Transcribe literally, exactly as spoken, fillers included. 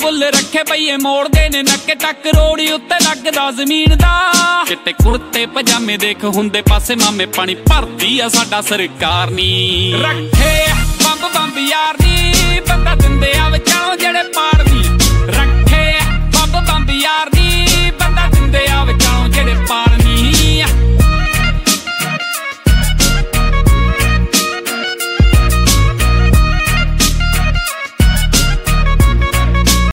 ਬੁੱਲ ਰੱਖੇ ਪਈਏ ਮੋੜਦੇ ਨੇ ਨੱਕੇ ਟੱਕ ਰੋੜੀ ਉੱਤੇ ਲੱਗਦਾ ਜ਼ਮੀਨ ਦਾ ਚਿੱਟੇ ਕੁੜਤੇ ਪਜਾਮੇ ਦੇਖ ਹੁੰਦੇ ਪਾਸੇ ਮਾਮੇ ਪਾਣੀ ਭਰਦੀ ਆ ਸਾਡਾ ਸਰਕਾਰ ਨੀ ਰੱਖੇ ਬੰਬ ਬੰਬ ਯਾਰ ਨੀ ਬੰਦਾ ਦਿੰਦੇ ਆ ਵਿਚਾਲੋਂ ਜਿਹੜੇ ਪਾੜਦੀ